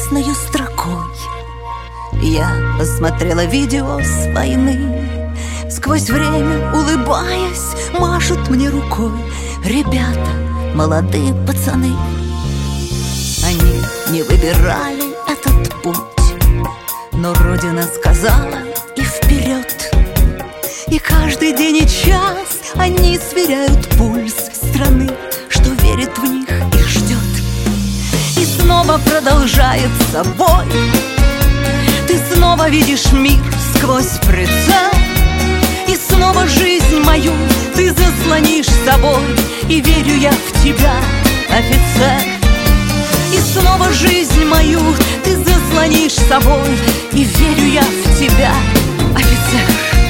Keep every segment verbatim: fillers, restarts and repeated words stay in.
ясною строкой. Я посмотрела видео с войны. Сквозь время, улыбаясь, машут мне рукой ребята, молодые пацаны. Они не выбирали этот путь, но Родина сказала и вперед. И каждый день и час они сверяют пульс страны, что верит в них и ждет. И снова продолжается бой. Ты снова видишь мир сквозь прицел. И снова жизнь мою ты заслонишь собой. И верю я в тебя, офицер. И снова жизнь мою ты заслонишь собой. И верю я в тебя, офицер.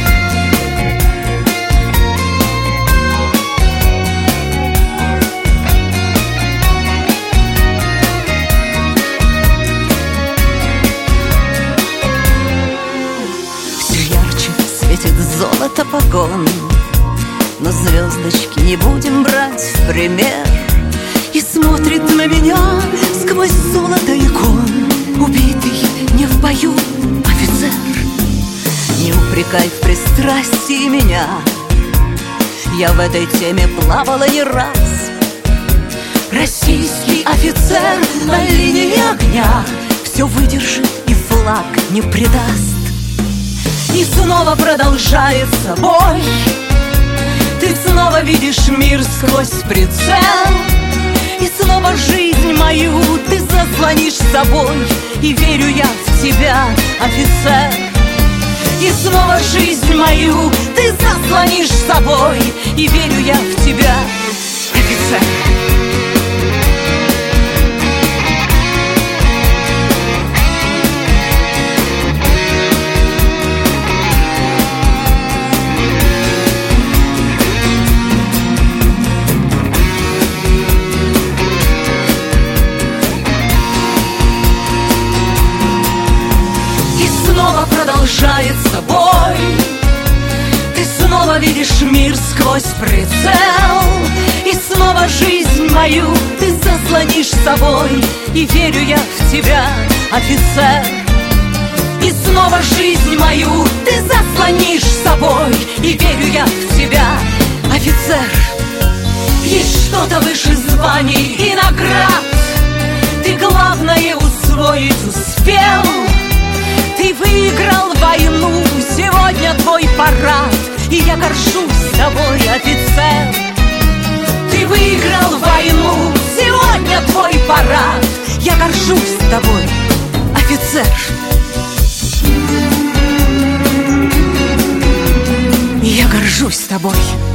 Светит золото погон, но звездочки не будем брать в пример. И смотрит на меня сквозь золото икон убитый не в бою офицер. Не упрекай в пристрастии меня, я в этой теме плавала не раз. Российский офицер на линии огня все выдержит и флаг не предаст. И снова продолжается бой. Ты снова видишь мир сквозь прицел. И снова жизнь мою ты заслонишь собой. И верю я в тебя, офицер. И снова жизнь мою ты заслонишь собой. И верю я в тебя, офицер. Продолжается бой. Ты снова видишь мир сквозь прицел. И снова жизнь мою ты заслонишь собой. И верю я в тебя, офицер. И снова жизнь мою ты заслонишь собой. И верю я в тебя, офицер. Есть что-то выше званий и наград. Ты главное усвоить успел. Ты выиграл войну, сегодня твой парад. И я горжусь тобой, офицер. Ты выиграл войну, сегодня твой парад. Я горжусь тобой, офицер. Я горжусь тобой.